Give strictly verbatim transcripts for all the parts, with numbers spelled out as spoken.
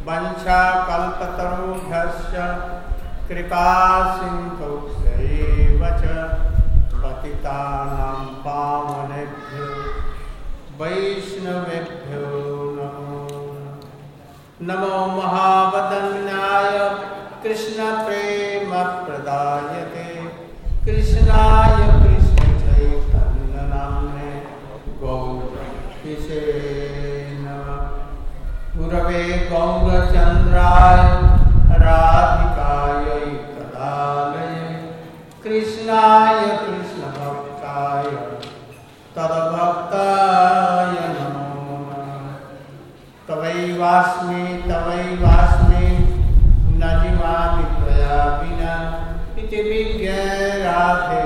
वंशाकल्पतरुभ्यश्च कृपा सिन्धुभ्यैव च पतितानां पावनेभ्यो वैष्णवेभ्यो नमो नमो महावदन्याय कृष्णप्रेमप्रदायते कृष्णाय कृष्णचैतन्यनाम्ने गौरक्षिषे गुरवे गौरचन्द्राय राधिकायै तदालये कृष्णाय कृष्णभक्ताय तद्भक्ताय नमो नमः तवैवास्मि तवैवास्मि न जीवामि त्वया विना इति विज्ञाय Radhe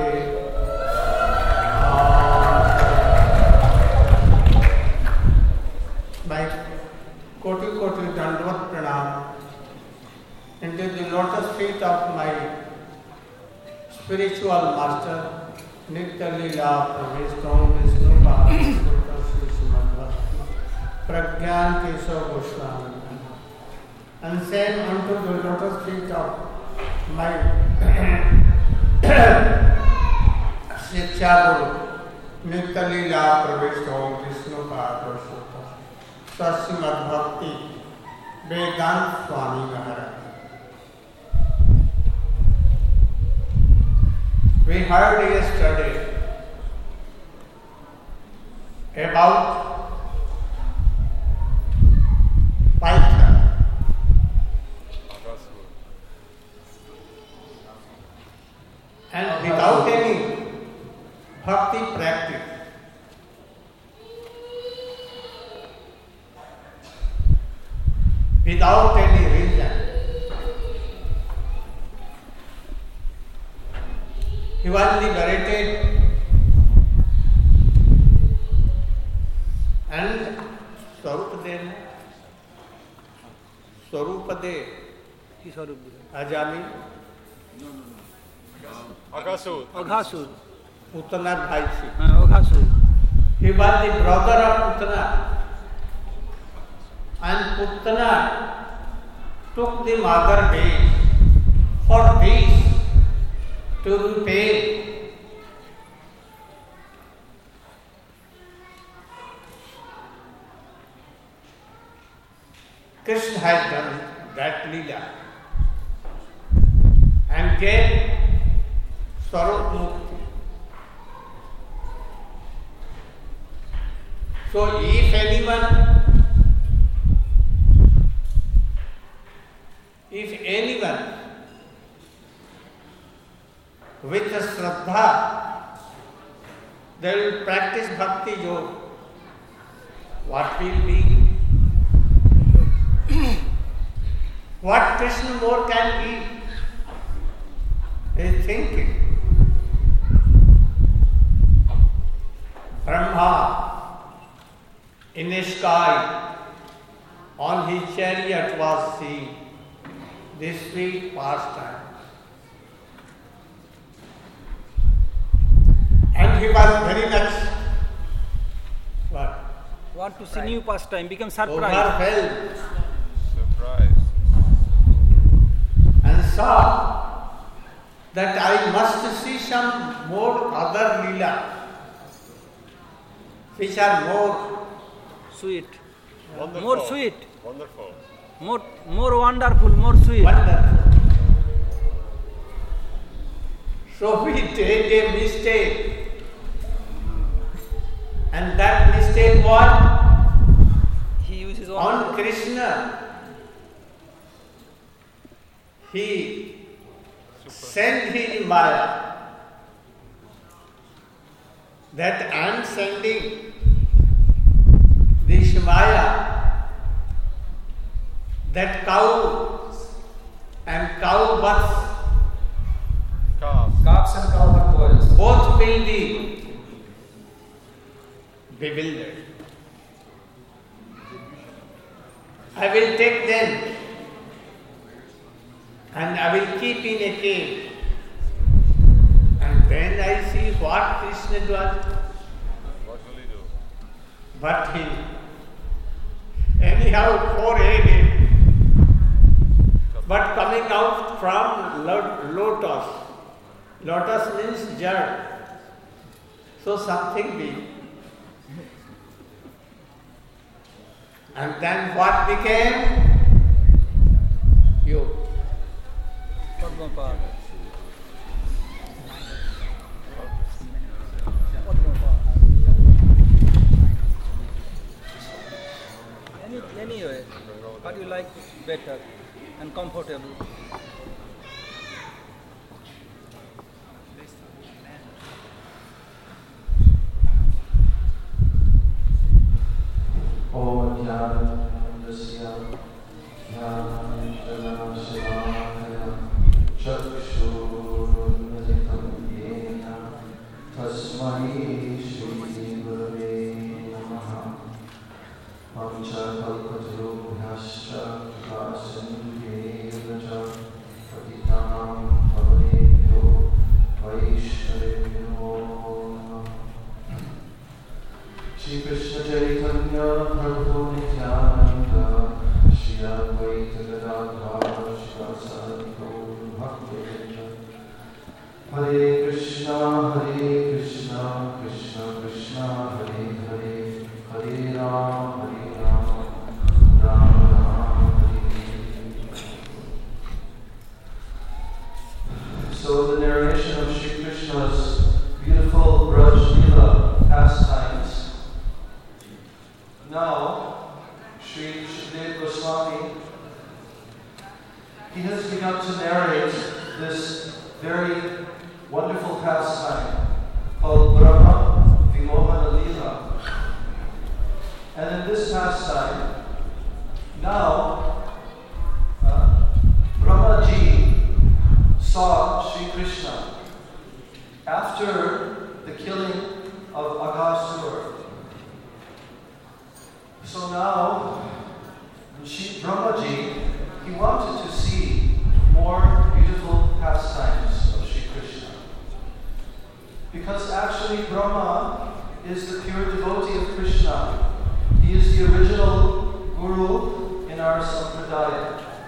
by koti koti dandavat pranam into the lotus feet of my spiritual master Nitya Leela Pravishtam Vishnu Bhagavatam Sri Srimad Bhakti Pragyan Keshav Goswami and send unto the lotus feet of my Shiksha Guru Nitya Leela Pravishtam Vishnu Bhagavatam Srimad Bhakti Vedanta Swami Maharaj. We heard yesterday about Python. And without any bhakti practice, without any reason, he was liberated and Swarupadeva, Swarupadeva, Ajami, Aghasur, Aghasur, Putana Bhaisi. Aghasur. He was the brother of Putana. And Putana took the mother days for this to repay. Krishna has done that Leela and gave Swarup Mukti. So if anyone If anyone with a Shraddha, they will practice Bhakti Yoga, what will be? What Krishna more can give? He is thinking. Brahma in the sky on his chariot was seen this sweet pastime. And he was very much what? Want to see new pastime, become surprised. Overwhelmed. surprise. And saw that I must see some more other Leela which are more Sweet. Wonderful. More sweet. Wonderful. More, more wonderful, more sweet. wonderful. So we take a mistake. And that mistake was He uses on all. Krishna. He sent his Maya that I am sending this Maya, that cow and cow butts, Calves. Calves and cowherd boys. both will be bewildered. I will take them and I will keep in a cave. And then I see what Krishna does. What will he do? But he anyhow four-headed but coming out from lo- lotus. Lotus means jar. So something big. And then what became? You. Padmapad. Any, anyway, what you like better and comfortable? Om Jnanandasya Jnananjanashavakaya Chakshurunmilitam Yena Tasmai Shri Gurave Namaha Panchakalpatarubhyascha Kripasindhyevacha Patitanam Pavanebhyo Vaishnavebhyo Namaha. Shri Krishna Chaitanya Prabhu Nityananda Shri Advaita Gadadhara Shri Gaur Bhaktivinoda Hare Krishna Hare Krishna Krishna Krishna Hare Hare Hare Ram Hare Ram Ram Ram Hare Hare. So the narration of Shri Krishna's beautiful Braj Leela pastimes. Now, Sri Shukadeva Goswami, he has begun to narrate this very wonderful pastime called Brahma Vimohana Leela. And in this pastime, now, uh, Brahmaji saw Sri Krishna after the killing of Aghasura. So now, Shri Brahmaji, he wanted to see more beautiful pastimes of Shri Krishna. Because actually Brahma is the pure devotee of Krishna. He is the original guru in our sampradaya.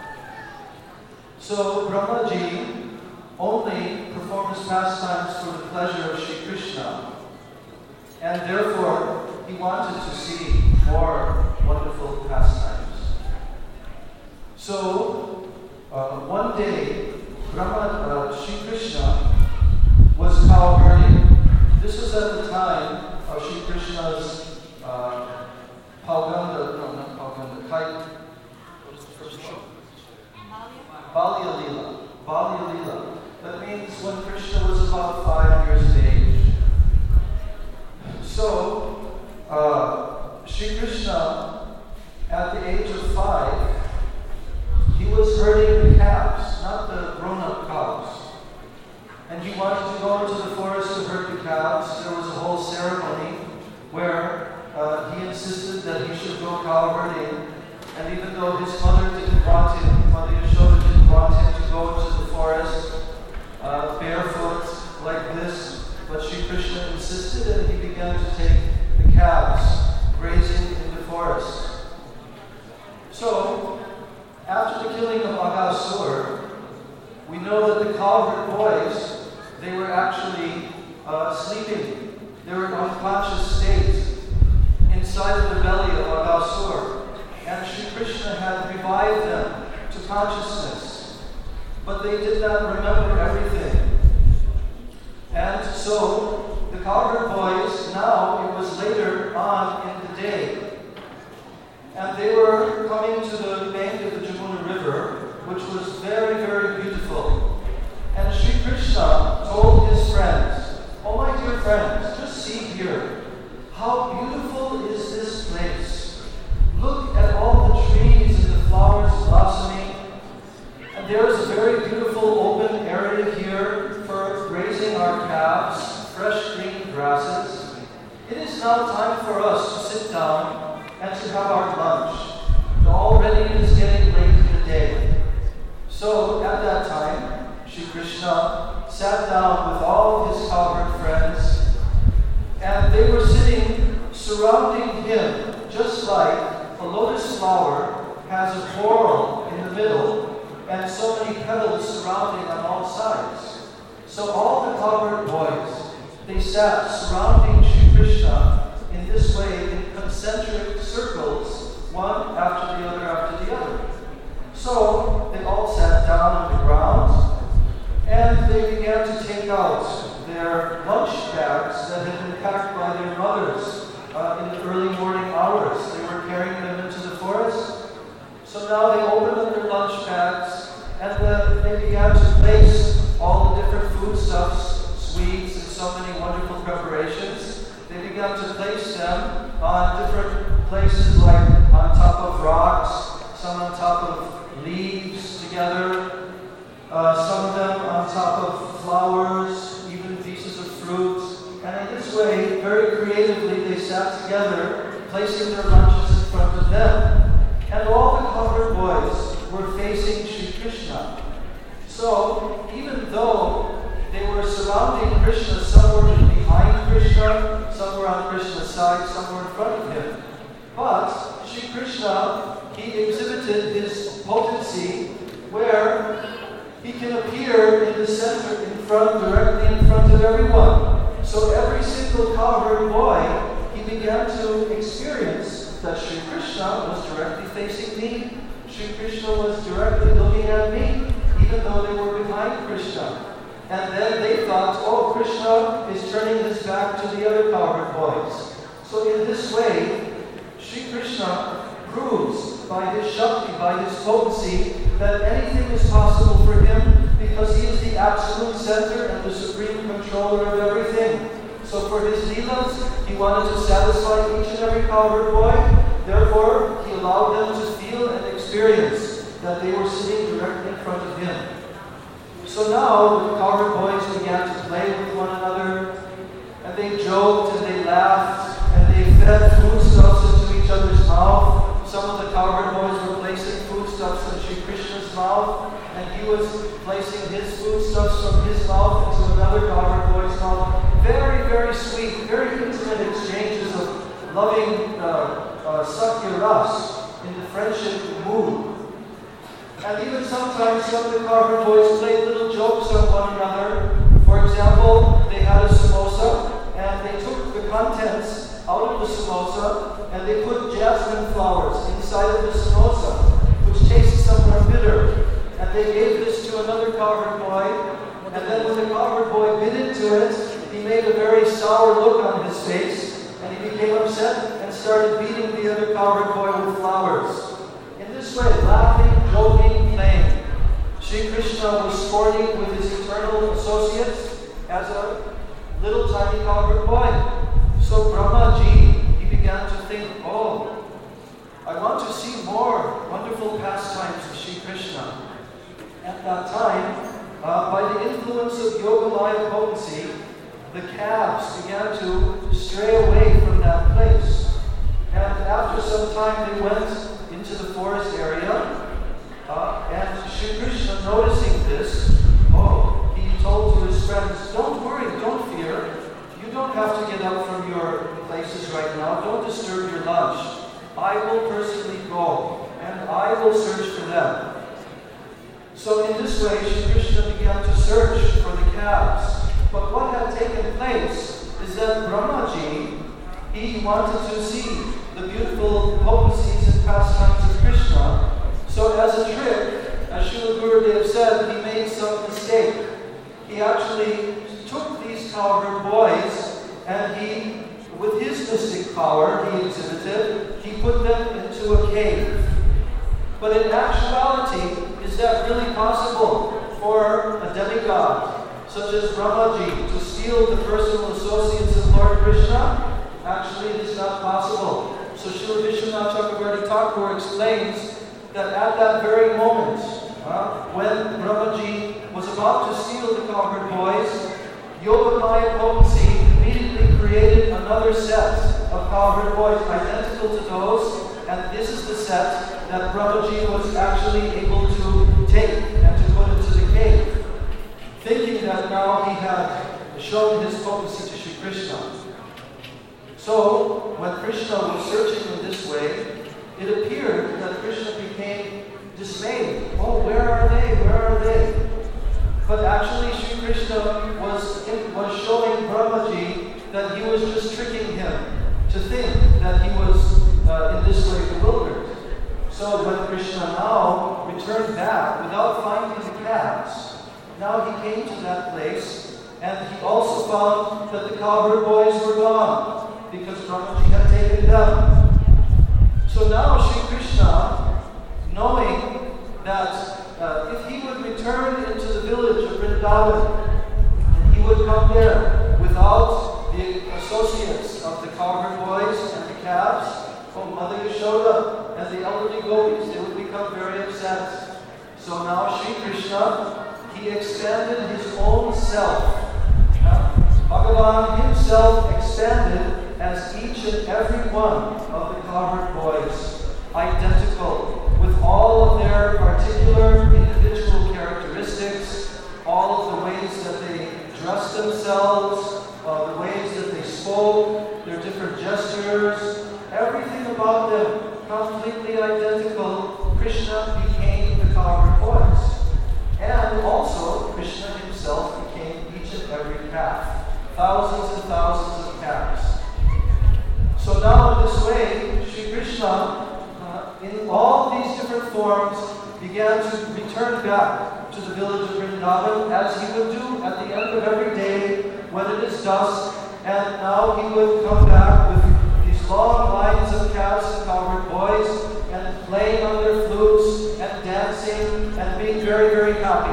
So Brahmaji only performs pastimes for the pleasure of Shri Krishna. And therefore, he wanted to see more wonderful pastimes. So, uh, one day, Brahma, uh, Shri Krishna was cow herding. This was at the time of Shri Krishna's uh, Palganda, no, not Palganda, Kai, what is the first one? Balya Leela. Balya Leela. That means when Krishna was about five years of age. So, uh, Shri Krishna, at the age of five, he was herding the calves, not the grown-up cows. And he wanted to go into the forest to herd the calves. There was a whole ceremony where uh, he insisted that he should go cow herding. And even though his mother didn't want him, Mother Yashoda didn't want him to go into the forest uh, barefoot like this, but Shri Krishna insisted, and he began to take the calves grazing in the forest. So, after the killing of Aghasura, we know that the cowherd boys, they were actually uh, sleeping. They were in unconscious state inside of the belly of Aghasura. And Shri Krishna had revived them to consciousness. But they did not remember everything. And so, the cowherd boys, now it was later on in the day, and they were coming to the bank of the Jamuna River, which was very, very beautiful. And Shri Krishna told his friends, "Oh my dear friends, just see here. How beautiful is this place. Look at all the trees and the flowers blossoming. And there is a very beautiful open area here for grazing our calves, fresh green grasses. It is now time for us to sit down and to have our lunch. Already it is getting late in the day." So at that time, Shri Krishna sat down with all his cowherd friends, and they were sitting surrounding him, just like a lotus flower has a whorl in the middle. and so many petals surrounding on all sides. So all the cowherd boys, they sat surrounding Shri Krishna in this way in concentric circles, one after the other after the other. So they all sat down on the ground, and they began to take out their lunch bags that had been packed by their mothers uh, in the early morning hours. They were carrying them into the forest. So now they opened up their lunch bags, and the, they began to place all the different foodstuffs, sweets, and so many wonderful preparations. They began to place them on different places, like on top of rocks, some on top of leaves together, uh, some of them on top of flowers, even pieces of fruit. And in this way, very creatively, they sat together, placing their lunches in front of them. And all the cowherd boys were facing Shri Krishna. So, even though they were surrounding Krishna, some were behind Krishna, some were on Krishna's side, some were in front of him. But Shri Krishna, he exhibited his potency where he can appear in the center, in front, directly in front of everyone. So every single cowherd boy, he began to experience that Shri Krishna was directly facing me. Shri Krishna was directly looking at me, even though they were behind Krishna. And then they thought, oh, Krishna is turning his back to the other cowherd boys. So in this way, Shri Krishna proves by his Shakti, by his potency, that anything is possible for him because he is the absolute center and the supreme controller of everything. So for his leelas, he wanted to satisfy each and every cowherd boy. Therefore, he allowed them to feel and experience that they were sitting directly in front of him. So now the cowherd boys began to play with one another, and they joked and they laughed, and they fed foodstuffs into each other's mouth. Some of the cowherd boys were placing foodstuffs in Shri Krishna's mouth, and he was placing his foodstuffs from his mouth into another cowherd boy's mouth. Very, very sweet, very intimate exchanges of loving uh, uh, Sakya Ras in the friendship mood. And even sometimes some of the cowherd boys played little jokes on one another. For example, they had a samosa, and they took the contents out of the samosa, and they put jasmine flowers inside of the samosa, which tastes somewhat bitter. And they gave this to another cowherd boy, and then when the cowherd boy bit into it, he made a very sour look on his face, and he became upset and started beating the other cowherd boy with flowers. In this way, laughing, joking, playing, Shri Krishna was sporting with his eternal associates as a little tiny cowherd boy. So Brahmaji, he began to think, oh, I want to see more wonderful pastimes of Shri Krishna. At that time, uh, by the influence of Yogamaya potency, the calves began to stray away from that place. And after some time, they went into the forest area, uh, and Shri Krishna, noticing this, oh, he told to his friends, don't worry, don't fear. You don't have to get up from your places right now. Don't disturb your lunch. I will personally go, and I will search for them. So in this way, Shri Krishna began to search for the calves. But what had taken place is that Brahmaji, he wanted to see the beautiful potencies and pastimes of Krishna. So as a trick, as Srila Gurudev said, he made some mistake. He actually took these cowherd boys, and he, with his mystic power he exhibited, he put them into a cave. But in actuality, is that really possible for a demigod such as Brahmaji to steal the personal associates of Lord Krishna? Actually, it is not possible. So Srila Vishwanath Chakravarti Thakur explains that at that very moment, uh, when Brahmaji was about to steal the cowherd boys, Yogamaya potency immediately created another set of cowherd boys identical to those, and this is the set that Brahmaji was actually able to take and to put into the cave, thinking that now he had shown his potency to Shri Krishna. So, when Krishna was searching in this way, it appeared that Krishna became dismayed. Oh, where are they? Where are they? But actually, Sri Krishna was, was showing Brahmaji that he was just tricking him to think that he was uh, in this way bewildered. So when Krishna now returned back without finding the calves, now he came to that place and he also found that the cowherd boys were gone because Brahmaji had taken them. So now Sri Krishna, knowing that uh, if he would return into the village of Vrindavan, and he would come there without the associates of the cowherd boys and the calves, oh, Mother Yashoda and the elderly gopis, they would become very upset. So now Sri Krishna, he expanded his own self. Uh, Bhagavan himself expanded as each and every one of the cowherd boys, identical with all of their particular individual characteristics, all of the ways that they dressed themselves, uh, the ways that they spoke, their different gestures, everything about them completely identical. Krishna became the cowherd boys. And also, Krishna himself became each and every calf. Thousands and thousands of calves. So now in this way, Sri Krishna, uh, in all these different forms, began to return back to the village of Vrindavan as he would do at the end of every day when it is dusk. And now he would come back with these long lines of calves and cowherd boys and playing on their flutes and dancing and being very, very happy.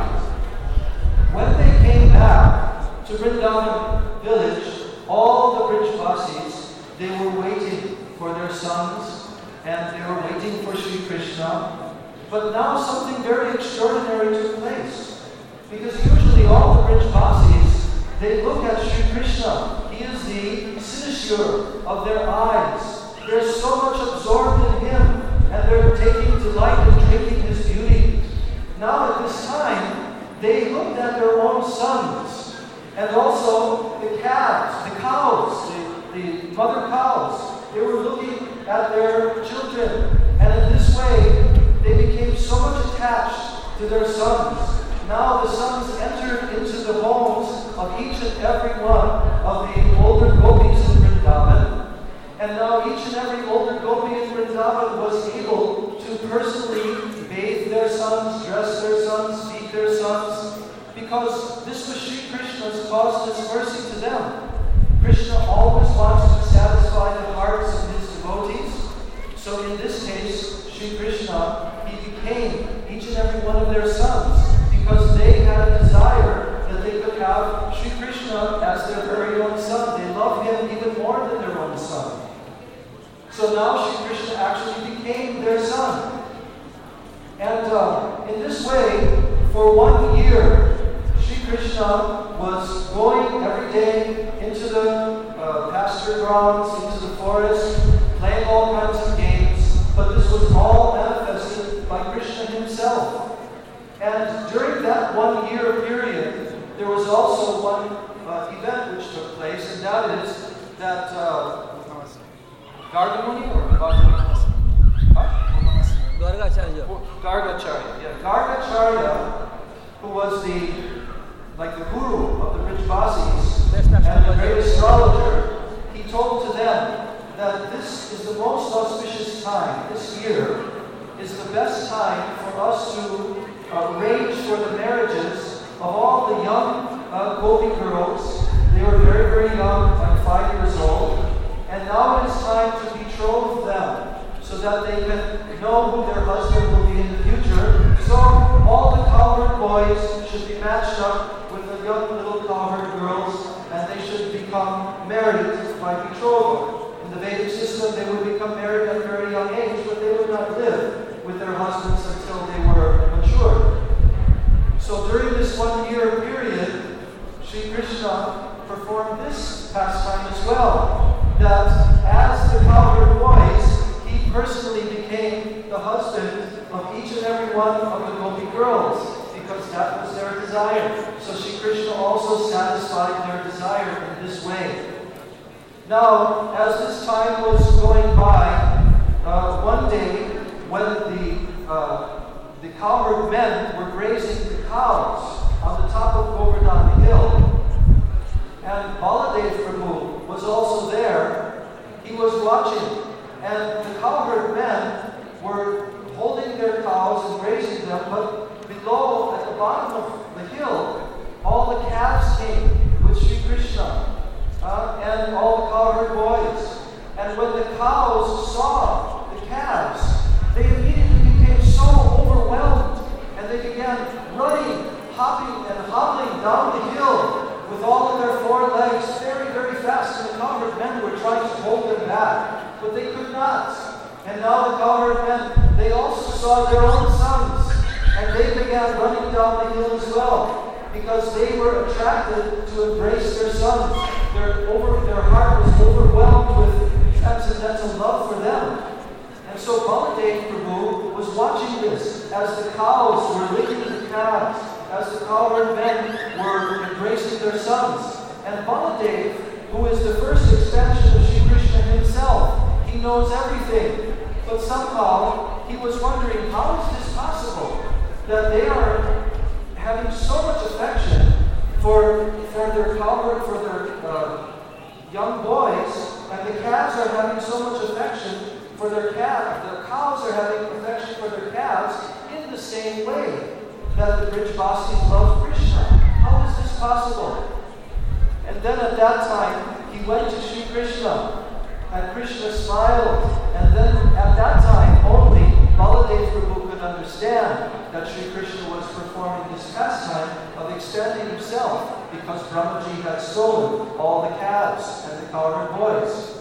When they came back to Vrindavan village, all the Brijvasis, they were waiting for their sons and they were waiting for Sri Krishna. But now something very extraordinary took place. Because usually all the Brijvasis, they look at Sri Krishna. He is the cynosure of their eyes. They're so much absorbed in him, and they're taking delight in drinking his beauty. Now at this time, they looked at their own sons, and also the calves, the cows, the, the mother cows. They were looking at their children, and in this way, they became so much attached to their sons. Now the sons entered into the homes of each and every one of the older gopis in Vrindavan. And now each and every older gopi in Vrindavan was able to personally bathe their sons, dress their sons, feed their sons, because this was Sri Krishna's causeless mercy to them. Krishna always wants to satisfy the hearts of his devotees. So in this case, Sri Krishna, he became each and every one of their sons, because they had a desire that they could have Sri Krishna as their very own son. They loved him even more than their own son. So now Sri Krishna actually became their son. And uh, in this way, for one year, Sri Krishna was going every day into the uh, pasture grounds, into the forest, playing all kinds of games. But this was all manifested by Krishna himself. And during that one year period, there was also one uh, event which took place, and that is that uh, Gargamuni or Gargamuni? Huh? Gargacharya. Gargacharya, yeah. Gargacharya, who was the, like the guru of the Brijvasis and the great astrologer, he told to them that this is the most auspicious time, this year is the best time for us to Uh, arrange for the marriages of all the young uh, gopi girls. They were very, very young, like five years old. And now it is time to betroth them so that they can know who their husband will be in the future. So all the cowherd boys should be matched up with the young little cowherd girls, and they should become married by betrothal. In the Vedic system, they would become married at a very young age, but they would not live with their husbands until they were mature. So during this one year period, Sri Krishna performed this pastime as well. That as the cowherd boys, he personally became the husband of each and every one of the gopi girls, because that was their desire. So Sri Krishna also satisfied their desire in this way. Now, as this time was going by, uh, one day when the uh, the cowherd men were grazing the cows on the top of Govardhan Hill. And Baladev Prabhu was also there. He was watching. And the cowherd men were holding their cows and grazing them, but below, at the bottom of the hill, all the calves came with Sri Krishna uh, and all the cowherd boys. And when the cows saw the calves, they immediately became so overwhelmed, and they began running, hopping, and hobbling down the hill with all of their four legs very, very fast. And the cowherd men were trying to hold them back, but they could not. And now the cowherd men, they also saw their own sons, and they began running down the hill as well, because they were attracted to embrace their sons. Their, over, their heart was overwhelmed with transcendental love for them. And so Baladev Prabhu was watching this as the cows were licking the calves, as the cowherd men were embracing their sons. And Baladev, who is the first expansion of Sri Krishna himself, he knows everything. But somehow he was wondering, how is this possible that they are having so much affection for, for their cowherd, for their uh, young boys, and the calves are having so much affection for their calves, the cows are having affection for their calves in the same way that the Brijbasis love Krishna. How is this possible? And then at that time, he went to Sri Krishna, and Krishna smiled, and then at that time only, Baladev Prabhu could understand that Sri Krishna was performing this pastime of extending himself, because Brahmaji had stolen all the calves and the cowherd boys.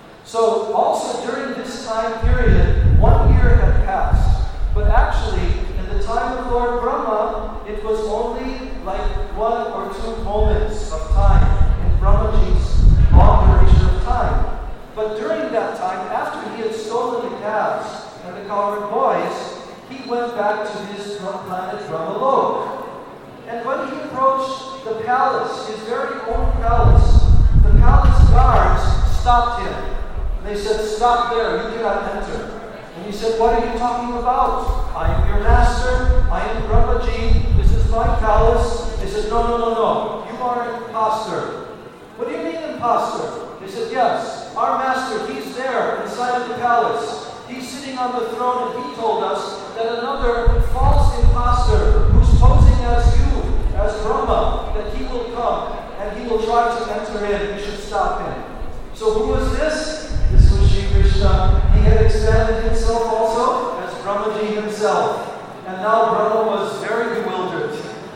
So also during this time period, one year had passed. But actually, in the time of Lord Brahma, it was only like one or two moments of time in Brahmaji's long duration of time. But during that time, after he had stolen the calves and the cowherd boys, he went back to his planet Brahmalok. And when he approached the palace, his very own palace, the palace guards stopped him. They said, "Stop there, you cannot enter." And he said, "What are you talking about? I am your master, I am Brahmaji, this is my palace." They said, "No, no, no, no, you are an imposter." "What do you mean imposter?" They said, "Yes, our master, he's there inside of the palace. He's sitting on the throne, and he told us that another false imposter who's posing as you, as Brahma, that he will come and he will try to enter in. You should stop him." So who was this? This was Sri Krishna. He had expanded himself also as Brahmaji himself. And now Brahma was very bewildered.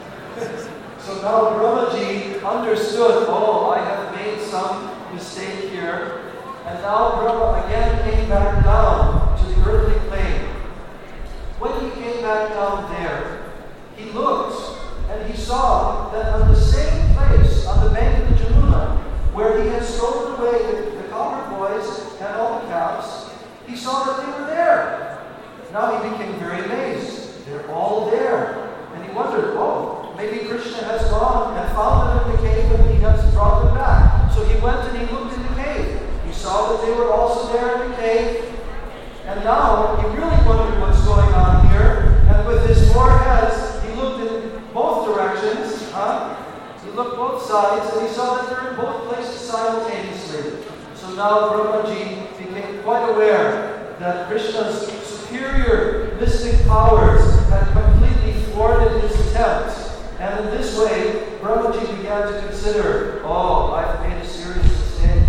So now Brahmaji understood, oh, I have made some mistake here. And now Brahma again came back down to the earthly plane. When he came back down there, he looked and he saw that on the same place, on the bank of the Jamuna, where he had stolen away the, the cowherd boys and all the calves, he saw that they were there. Now he became very amazed. They're all there. And he wondered, oh, maybe Krishna has gone and found them in the cave and he has brought them back. So he went and he looked in the cave. He saw that they were also there in the cave. And now he really wondered what's going on here. And with his four heads, he looked in both directions. Huh? He looked both sides and he saw that they're in both places simultaneously. So now Brahmaji became quite aware that Krishna's superior mystic powers had completely thwarted his attempt. And in this way, Brahmaji began to consider, oh, I've made a serious mistake.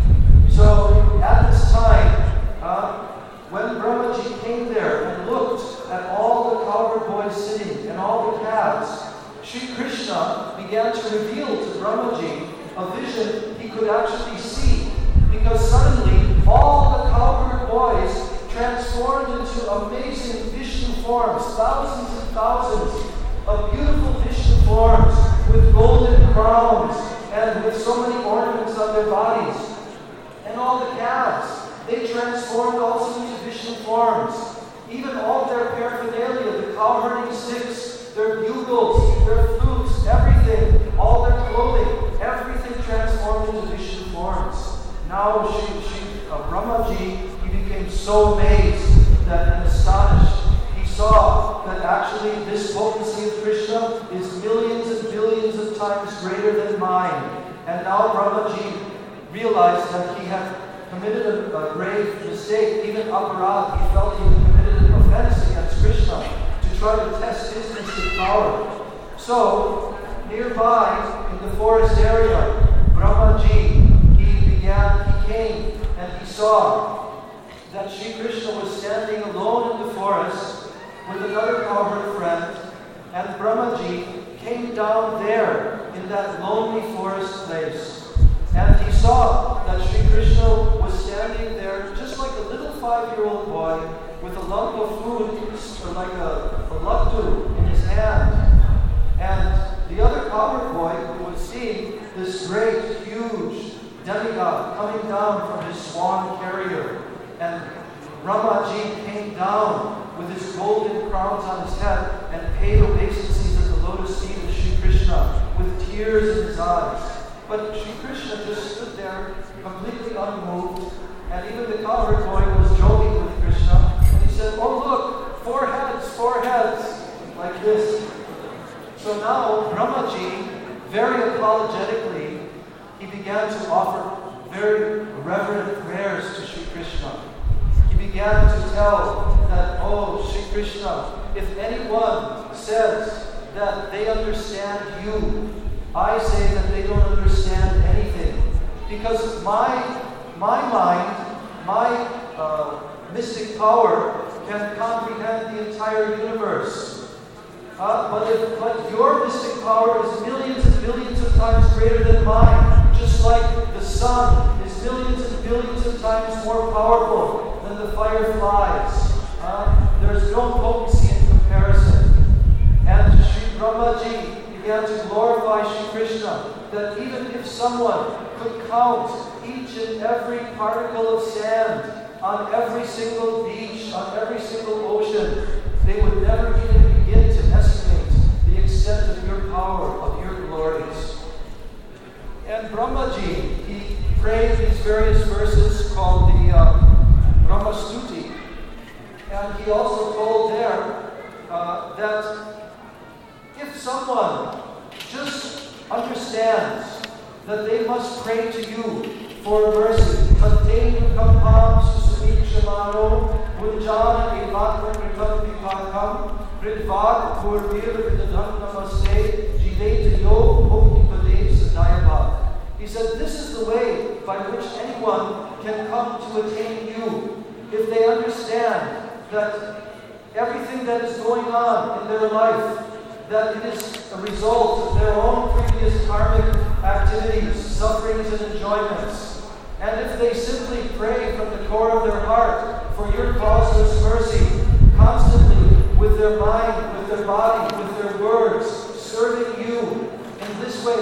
So at this time, uh, when Brahmaji came there and looked at all the cowherd boys sitting and all the calves, Sri Krishna began to reveal to Brahmaji a vision he could actually see, because suddenly all the cowherd boys transformed into amazing Vishnu forms, thousands and thousands of beautiful Vishnu forms with golden crowns and with so many ornaments on their bodies. And all the calves, they transformed also into Vishnu forms. Even all their paraphernalia, the cowherding sticks, their bugles, their flutes, everything, all their clothing, everything transformed into Vishnu forms. Now Shri, Shri uh, Brahmaji, he became so amazed that and astonished. He saw that actually this potency of Krishna is millions and billions of times greater than mine. And now Brahmaji realized that he had committed a, a grave mistake, even aparadh. He felt he had committed an offense against Krishna to try to test his mystic power. So, nearby in the forest area, Brahmaji, he began, he came and he saw that Sri Krishna was standing alone in the forest with another cowherd friend, and Brahmaji came down there in that lonely forest place. And he saw that Sri Krishna was standing there just like a little five-year-old boy with a lump of food, or like a, a lattu in his hand. And the other cowherd boy who was seeing this great, huge demigod coming down from his swan carrier. And Brahmaji came down with his golden crowns on his head and paid obeisances at the lotus feet of Sri Krishna with tears in his eyes. But Sri Krishna just stood there completely unmoved, and even the cowherd boy was joking with Krishna, and he said, "Oh look, four heads, four heads," like this. So now Brahmaji, very apologetically, he began to offer very reverent prayers to Sri Krishna. He began to tell that, "Oh, Sri Krishna, if anyone says that they understand you, I say that they don't understand anything. Because my, my mind, my uh, mystic power can comprehend the entire universe. Uh, but, if, but your mystic power is millions and billions of times greater than mine, just like the sun is millions and billions of times more powerful than the fireflies. Uh, there's no potency in comparison." And Sri Brahmaji began to glorify Sri Krishna, that even if someone could count each and every particle of sand on every single beach, on every single ocean, they would never even begin to estimate the extent of your power, of your glories. And Brahmaji, he prayed these various verses called the uh, Brahma Stuti, and he also told there uh, that if someone just understands that they must pray to you for mercy, Tateinu kampam susamikshamano munjana evatram ritam vipakam ridvad purvir vidadam namaste jiveta yo bhuktipadeh sadayabha. He said, this is the way by which anyone can come to attain you, if they understand that everything that is going on in their life, that it is a result of their own previous karmic activities, sufferings and enjoyments. And if they simply pray from the core of their heart for your causeless mercy, constantly with their mind, with their body, with their words, serving you in this way,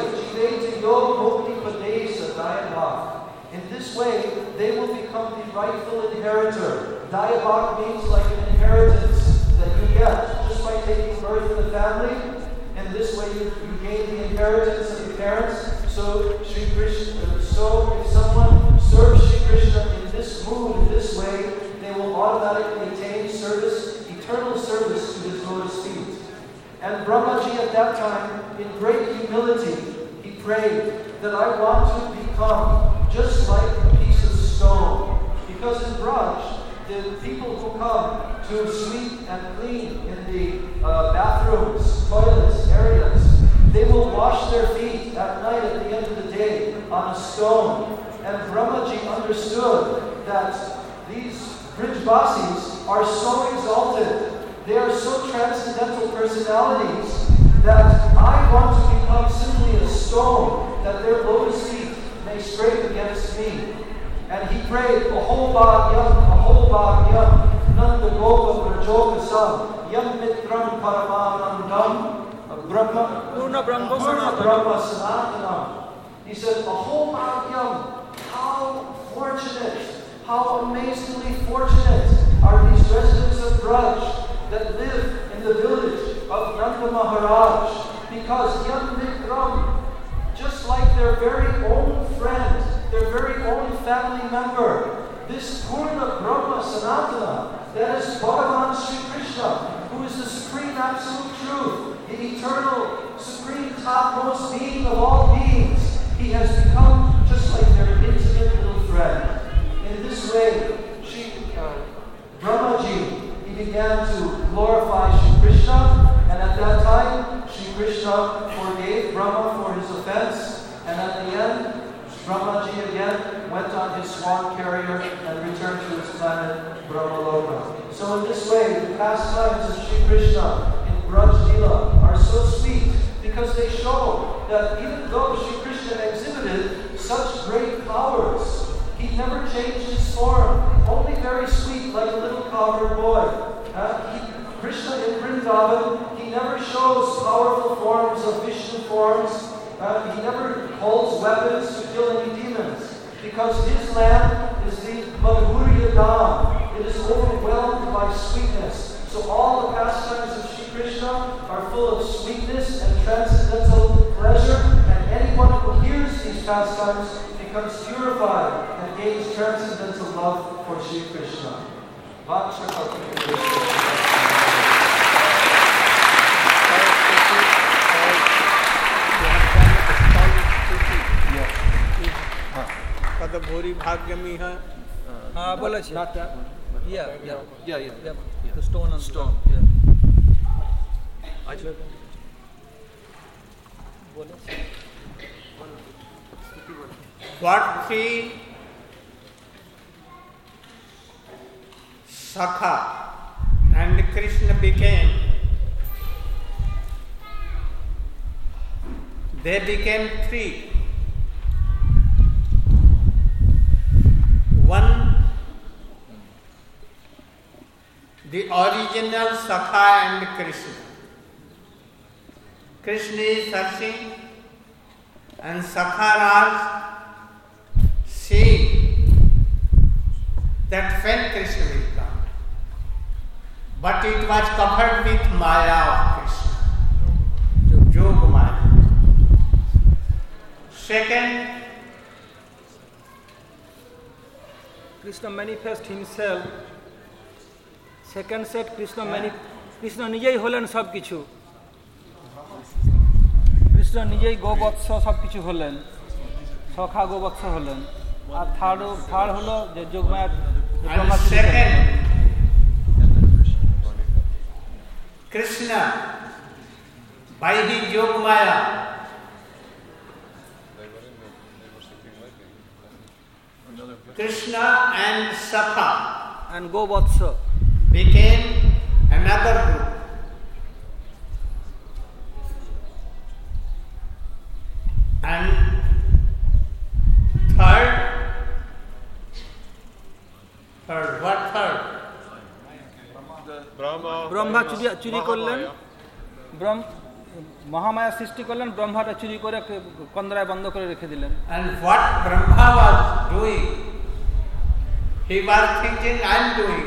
in this way, they will become the rightful inheritor. Dayabhak means like an inheritance that you get just by taking birth in the family. In this way, you, you gain the inheritance of your parents. So, Sri Krishna, so if someone serves Sri Krishna in this mood, in this way, they will automatically attain service, eternal service to his lotus feet. And Brahmaji at that time, in great humility, he prayed that I want to become just like a piece of stone. Because in Braj, the people who come to sweep and clean in the uh, bathrooms, toilets, areas, they will wash their feet at night at the end of the day on a stone. And Brahmaji understood that these Brijvasis are so exalted, they are so transcendental personalities, that I want to become simply a stone that their lotus feet may scrape against me. And he prayed, Ahobhagyam, Ahobhagyam, Nanda Gopa Vrajokasam, Yam Mitram Paramanandam, Brahma, Purna Brahma Purna Brahma Sanatanam. He said, Ahobhagyam, how fortunate, how amazingly fortunate are these residents of Braj that live in the village of Nanda Maharaj, because Yam Mitram, just like their very own friend, their very own family member, this Purna Brahma Sanatana, that is Bhagavan Sri Krishna, is the supreme absolute truth, the eternal, supreme, topmost being of all beings. He has become just like their intimate little friend. In this way, Shri uh, Brahmaji, he began to glorify Shri Krishna, and at that time, Shri Krishna forgave Brahma for his offense, and at the end, Brahmaji again went on his swan carrier and returned to his planet Brahmaloka. So in this way, the pastimes of Shri Krishna in Braj Leela are so sweet because they show that even though Shri Krishna exhibited such great powers, he never changed his form, only very sweet like a little cowherd boy. Uh, he, Krishna in Vrindavan, he never shows powerful forms of Vishnu forms. Uh, he never holds weapons to kill any demons, because his land is the Madhurya Dham. It is overwhelmed by sweetness. So all the pastimes of Shri Krishna are full of sweetness and transcendental pleasure, and anyone who hears these pastimes becomes purified and gains transcendental love for Shri Krishna. Kada bhori bhagyami hai. हाँ बोला छे. Not that one. Yeah, yeah, Yeah, yeah. yeah. The stone on Stone. The, yeah. I just, बोला छे. What three Sakha and Krishna became, they became three. One, the original Sakha and Krishna. Krishna is searching and Sakha Raj seeing that when Krishna will come. But it was covered with Maya of Krishna, Yoga Maya. Second, Krishna manifest himself. Second set Krishna mani Krishna নিজেই হলেন সব কিছু. কৃষ্ণ নিজেই গোবৎস সব কিছু হলেন, সখা গোবৎস হলেন. আর থার্ড থার্ড হলো যে Yogamaya. and second, Krishna by his Yoga Maya Krishna and Sakha and গোবৎস became another group. And third, third, what third? Brahma. Brahma চুরি চুরি করলেন, Mahamaya. ব্রহ্ম মহামায়া সৃষ্টি করলেন, ব্রহ্মাটা চুরি করে কন্দরায় বন্ধ করে রেখে দিলেন. And what Brahma was doing, he was thinking, I am doing,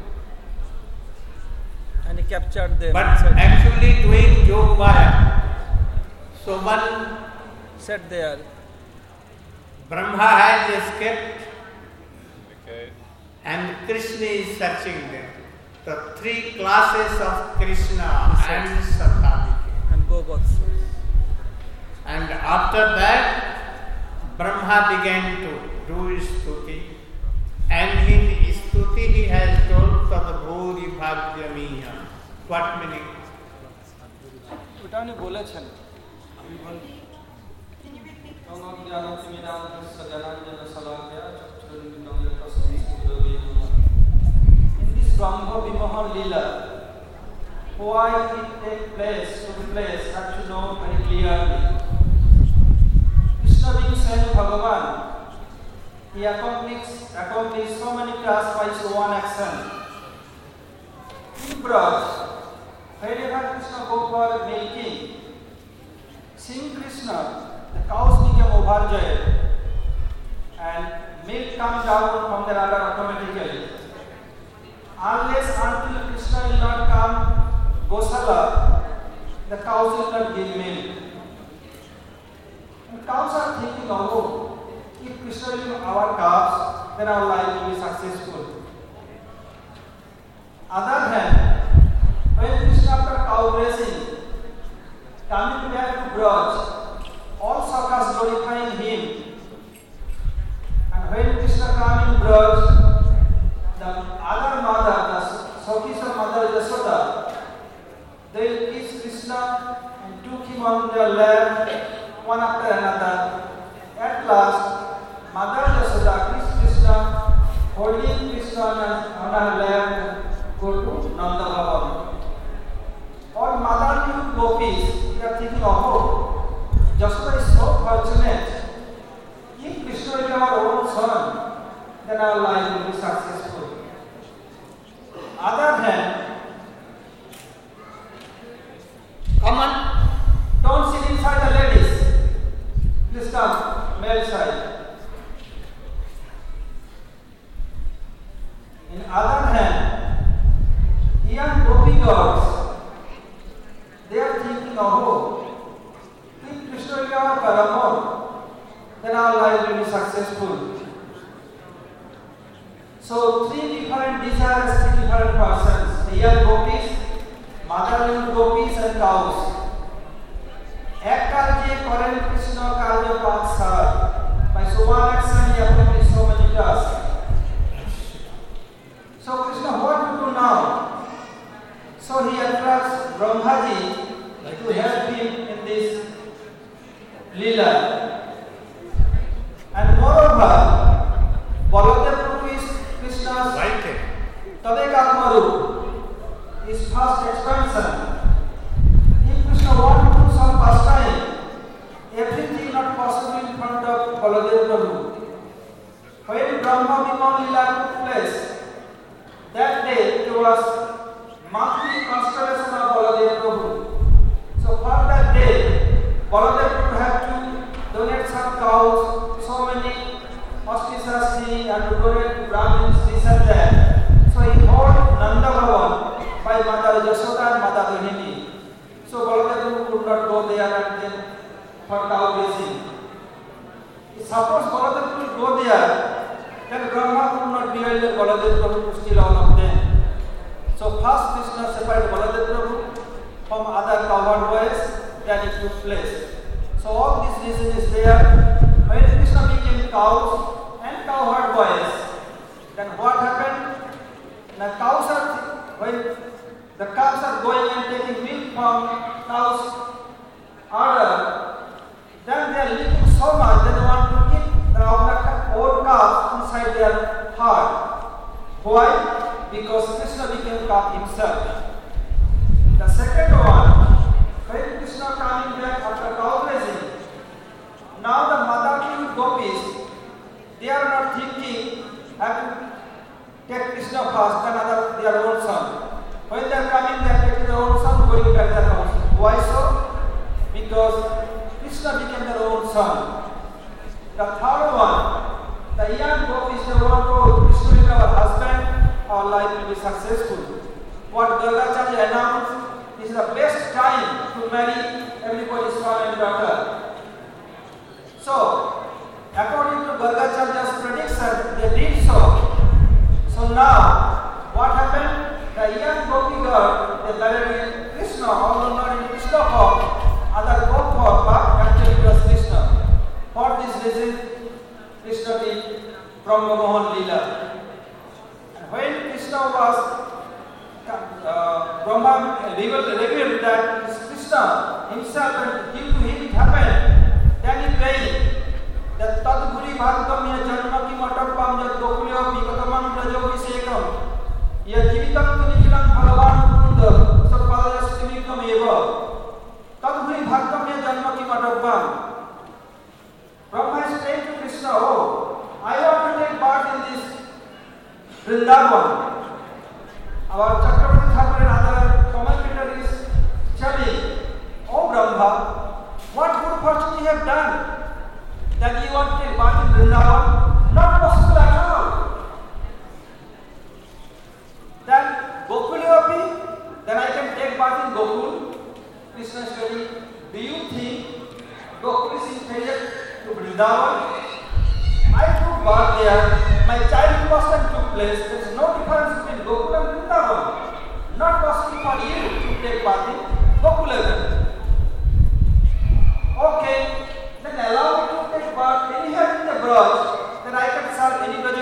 and he captured them. but actually doing Yoga Maya. So one Sat there. Brahma has escaped Okay. and Krishna is searching them. The three classes of Krishna and Sakha became. And গোবৎস. And after that, Brahma began to do stuti. And in stuti he has told Tadbhuri Bhagyamiya. What meaning? ওটা উনি বলেছেন. In this Brahma Vimohan Leela, why it take place, took place, have to know very clearly. Krishna being sent Bhagavan, he accomplished, accomplished so many tasks by his one action. In Braj, wherever Krishna go for milking, seeing Krishna, the cows became overjoyed and milk comes down from the udder automatically. Unless until Krishna will not come, Gosala, the cows will not give milk. And cows are thinking, oh, if Krishna will give our calves, then our life will be successful. Other hand, when Krishna cow grazing, coming back to Braj, all sakhas glorifying him. And when Krishna came in Braj, the other mother, the Sakhis of Mother Yashoda, they kissed Krishna and took him on their lap, one after another. At last, Mother Yashoda kissed Krishna, holding Krishna on her lap, go to Nanda Bhavan. All motherly gopis, they are thinking, oh, Yashoda is so fortunate. If Krishna is our own son, then our life will be successful. Other hand, come on, don't sit inside the ladies. Please come, male side. In other hand, young gopi girls, they are thinking, oh, if Krishna is our Paramount, then our life will be successful. So, three different desires, three different persons, the young gopis, motherly gopis and cows. এক কার্যে করেন কৃষ্ণ কার্য পাঁচ সার। By so one action he accomplished so many tasks. So Krishna, what to do now? So he attracts Brahmaji to help him in this lila. And moreover, Baladev Prabhu is Krishna's Tadekatmaru, his first expansion. If Krishna wants to do some pastime, everything not possible in front of Baladev Prabhu. When Brahma Viman Lila took place, that day there was monthly constellation of Baladev Prabhu. So for that day, Baladev Prabhu had to donate some cows, so many auspicious things, and to donate to Brahmins, this and that. So he called Nanda Bhavan by Mother Yashoda and Mother Rohini. So Baladev Prabhu could not go there and then for cow grazing. Suppose Baladev Prabhu go there, then Brahma could not bear the Baladev Prabhu to steal all of them. So first Krishna separated Baladev Prabhu from other cowherd boys, then it took place. So all this reason is there. When Krishna became cows and cowherd boys, then what happened? The cows are, when the calves are going and taking milk from cows' udder, then they are licking so much that they want to keep the old calf inside their heart. Why? Because Krishna became calf himself. The second one, when Krishna coming back after cow grazing, now the motherly gopis, they are not thinking, I have to take Krishna first, then other their own son. When they are coming, they are taking their own son, going back their house. Why so? Because Krishna became their own son. The third one, the young gopis, they want to Krishna is our husband, our life will be successful. What Gargacharya announced, this is the best time to marry everybody's son and daughter. So, according to Gargacharya's prediction, they did so. So now, what happened? The young gopi girl, they married Krishna, although not in Krishna form, other God form, but actually it was Krishna. For this reason, Krishna did Brahma Mohan Leela. And when Krishna was, uh, Brahma revealed, revealed that it's Krishna himself and due to him it happened, then he prayed that Tadguri Bhagatamya Janmaki Matapam Jat Gokulya Bhagatamam Rajo Visekam Yajivitam Tunikilam Bhagavan Kunda Sapadastimikam Eva Tadguri Bhagatamya Janmaki Matapam. Brahma is praying to Krishna, oh, I want to take part in this Vrindavan. Our Chakravarti Thakur and other commentators telling, oh Brahma, what good fortune you have done that you want to take part in Vrindavan? Not possible at all. Then Gokulyopi, then I can take part in Gokul. Krishna is telling, do you think Gokul is inferior to Vrindavan? I took birth there, my childhood person took place, there is no difference between Gokul and Vrindavan. Not possible for you to take part in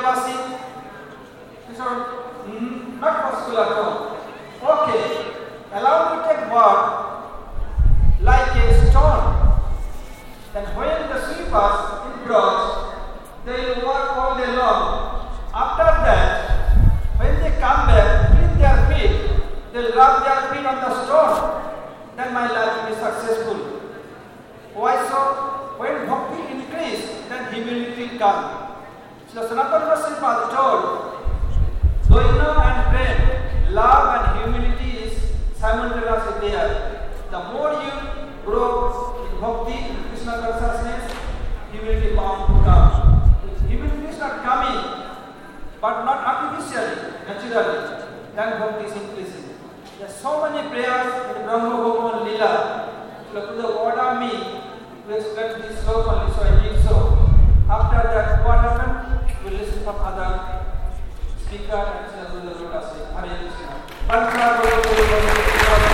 Vijayavasi. He said, mm, not possible at all. Okay, allow me to take word like a stone. Then when the sweepers in bronze, they will work all day long. After that, when they come back, clean their feet, they will rub their feet on the stone. Then my life will be successful. Why so? When bhakti increase, then humility will come. So Sanatana Goswami told, Dvaina and prem, love and humility is simultaneously there. The more you grow in bhakti, in Krishna consciousness, humility bound to come. If humility is not coming, but not artificially, naturally, then bhakti is increasing. There are so many prayers in Brahma Bhagavan Leela. So to the order me to explain this slope only, so I did so. After that, what happened? We will listen from other speaker and Srila Gurudev Lotus say, Hare Krishna. Pancha Guru Guru Guru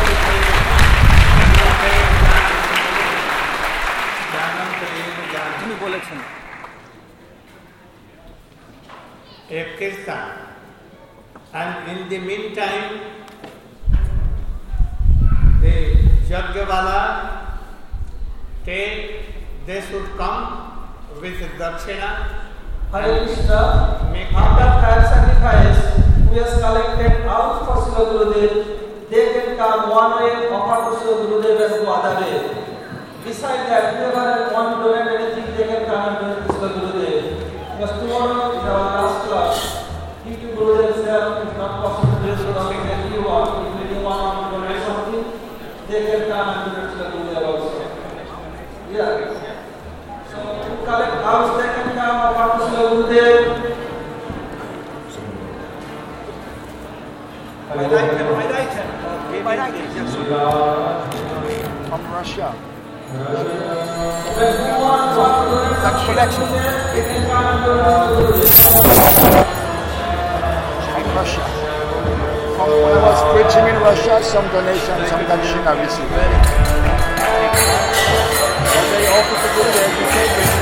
তিনি বলেছেন এক কিস্তা and in the meantime the Yajnavala take they should come with dakshina. Hare Krishna. After fire sacrifice, we have collected out for Srila Gurudev. They can come one way, offer to Srila Gurudev and go other way. Besides that, whoever want to donate anything, they can come and donate to Srila Gurudev. Because tomorrow is our last class. If you Gurudev said it's not possible to do something that you want, if you want to donate something, they can come and donate to Srila Gurudev also. Yeah. So to collect house, they can come offer to Srila Gurudev. By right hand, by right hand. By right hand, yes. From Russia. That's collection. From Russia. From when I was preaching in Russia, some donation, some donation I received. But they offered to go there to take it.